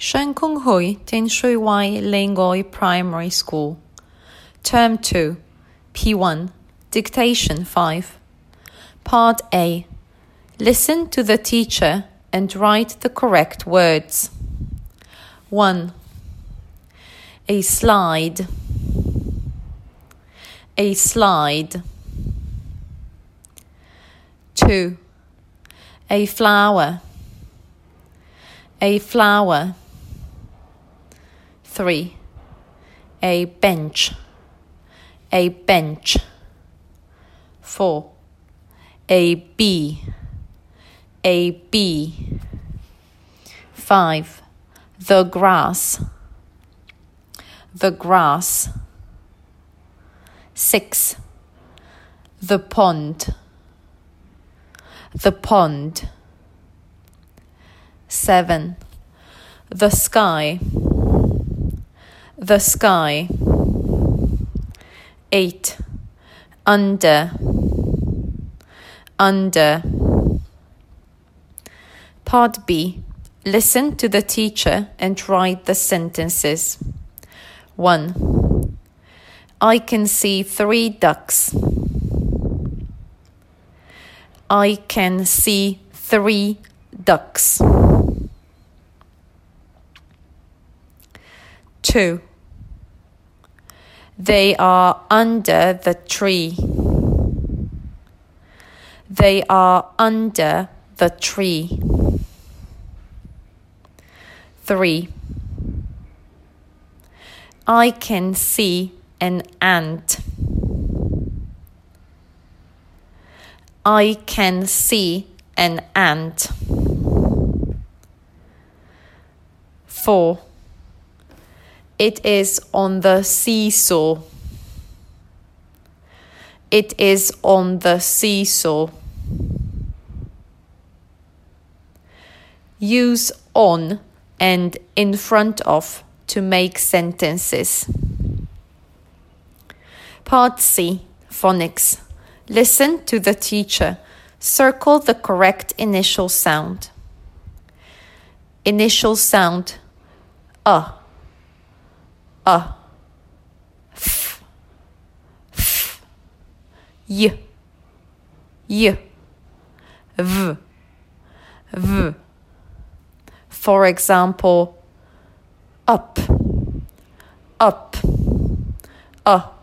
Shen Kung Hui Tin Shui Wai Lingoi Primary School. Term 2, P1, Dictation 5. Part A. Listen to the teacher and write the correct words. 1. A slide. A slide. 2. A flower. A flower. 3. A bench. A bench. 4. A bee. A bee. 5. The grass. The grass. 6. The pond. The pond. 7. The sky. The sky. 8. Under. Under. Part B. Listen to the teacher and write the sentences. 1. I can see 3 ducks. I can see 3 ducks. 2. They are under the tree. They are under the tree. 3. I can see an ant. I can see an ant. 4. It is on the seesaw. It is on the seesaw. Use on and in front of to make sentences. Part C. Phonics. Listen to the teacher. Circle the correct initial sound. Initial sound f, f, y, v, v. For example, up, up,